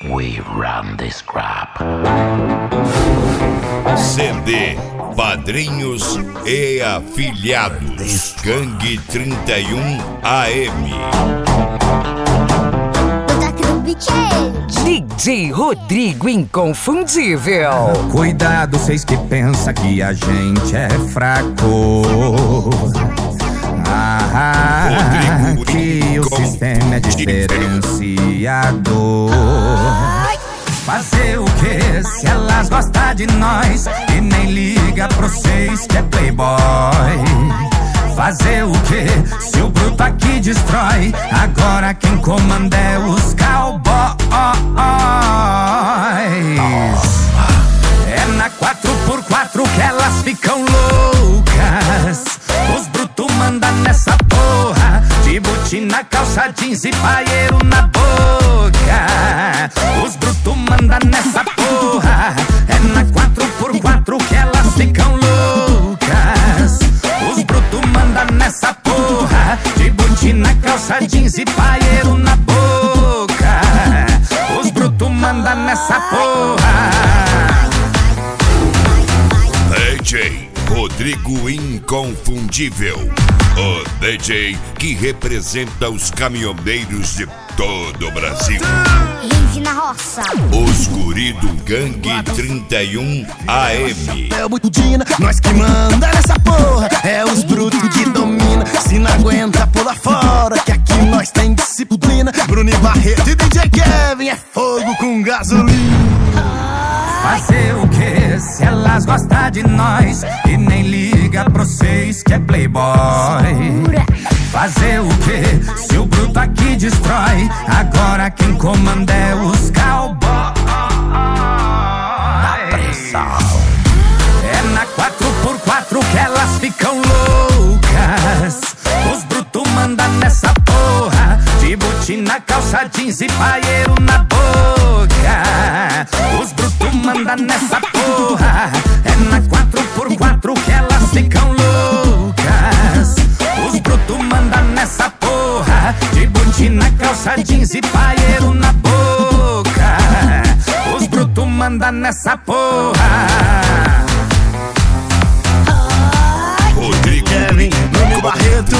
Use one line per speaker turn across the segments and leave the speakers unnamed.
We run this crap.
CD Padrinhos e Afiliados Gangue 31 AM.
DJ Rodrigo Inconfundível.
Cuidado, vocês que pensam que a gente é fraco. Que o sistema é diferenciado. Fazer o que se elas gostam de nós e nem liga pra vocês que é playboy? Fazer o que se o bruto aqui destrói? Agora quem comanda é os cowboys. É na 4x4 que elas ficam loucas. Os brutos mandam nessa porra, de botina, calça jeans e paieiro na boca. Os brutos mandam nessa porra. É na 4x4 que elas ficam loucas. Os brutos mandam nessa porra, de botina, calça jeans e paieiro na boca. Os brutos mandam nessa porra.
DJ Rodrigo Inconfundível, o DJ que representa os caminhoneiros de todo o Brasil.
Rive na roça.
Os guri do Gangue 31 AM.
É o Butudina, nós que manda nessa porra. É os brutos que domina. Se não aguenta, pula fora, que aqui nós tem disciplina. Bruno e Barreto e DJ Kevin é fogo com gasolina.
Fazer o que se elas gostam de nós e nem liga pra vocês que é playboy? Fazer o que se o bruto aqui destrói? Agora quem comanda é os cowboys. É na 4x4 que elas ficam loucas. Os brutos mandam nessa porra, de botina, calça jeans e paieiro na boca. Os brutos mandam nessa porra. É na 4x4 que elas ficam loucas. Os brutos mandam nessa porra, de botina, calça jeans e paieiro na boca. Os brutos mandam nessa porra.
Rodrigo
Kevin, Bruno e Barreto.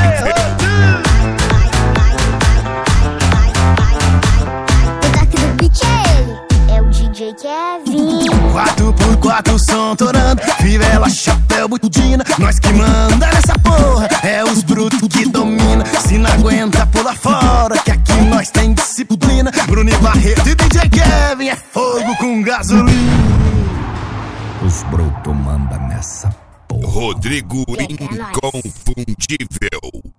O daqui do beat é o DJ Kevin.
4x4 som torando, fivela, chapéu, butudina. Nós que manda nessa porra. É os brutos que domina. Se não aguenta, pula fora, que aqui nós tem disciplina. Bruno e Barreto e DJ Kevin é fogo com gasolina.
Os brutos mandam nessa porra.
Rodrigo Inconfundível.